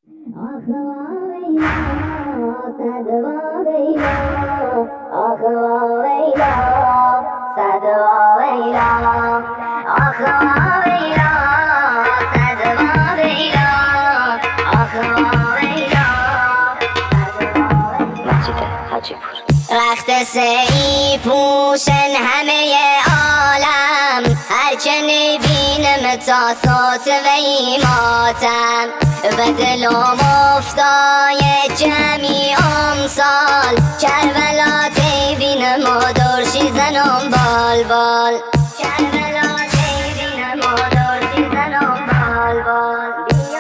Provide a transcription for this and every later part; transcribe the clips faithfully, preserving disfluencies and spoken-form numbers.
آخ ویلا صد ویلا آخ ویلا صد ویلا آخ ویلا صد ویلا آخ ویلا مسجد حاجی پور. رخت سهی پوشن همه عالم، هرچه نبینم تا صوت وی ماتم. و دلم افتای جمعی امسال، کربلا بینم و درشی زنم بال بال. کربلا بینم و درشی زنم بال بال.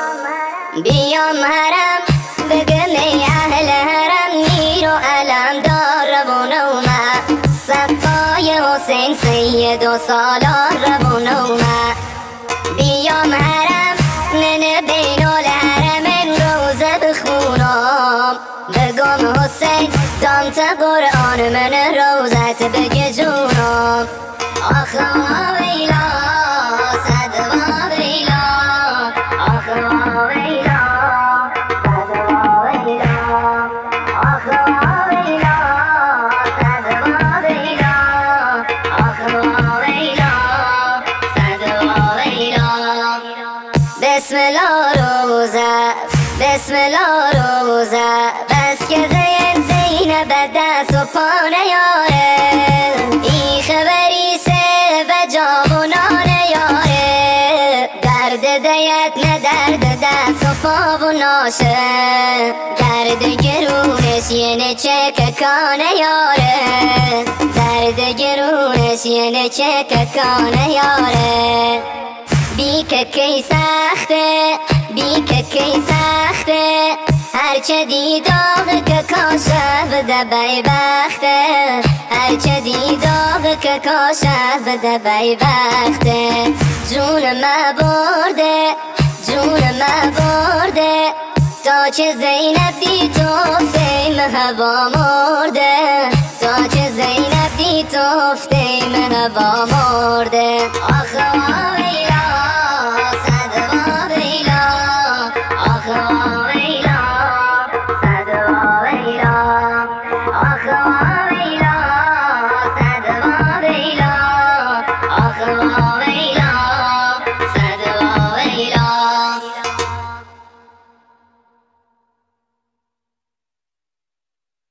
بیام حرم بگم ای اهل حرم، میر و علم دار روان اومد. صفای حسین سید و سالار روان اومد. بیام حرم من بین الحرمین روزه بخونم، بگم حسین دامت قرآن من روزت بگه جونم. آخ ویلا صد ویلا آخ ویلا صد ویلا آخ ویلا صد ویلا آخ ویلا صد ویلا. بسم الله روزه بسم الله روزه، بس که زین زینب دست و پا نیاره. ای خبری سه و جوانان یاره، درد دیت نه درد دست و پا و ناشه. درد گرونش یه چککانه یاره، درد گرونش یه چککانه یاره. بی که کی سخته بی که کی سخته، هرچه دیداغ که کاشه بده بی بخته. هرچه دیداغ که کاشه بده بی بخته. جون ما برده جون ما برده، تا چه زینب دی توفته هوا مرده. تا چه زینب دی توفته هوا مرده. آخ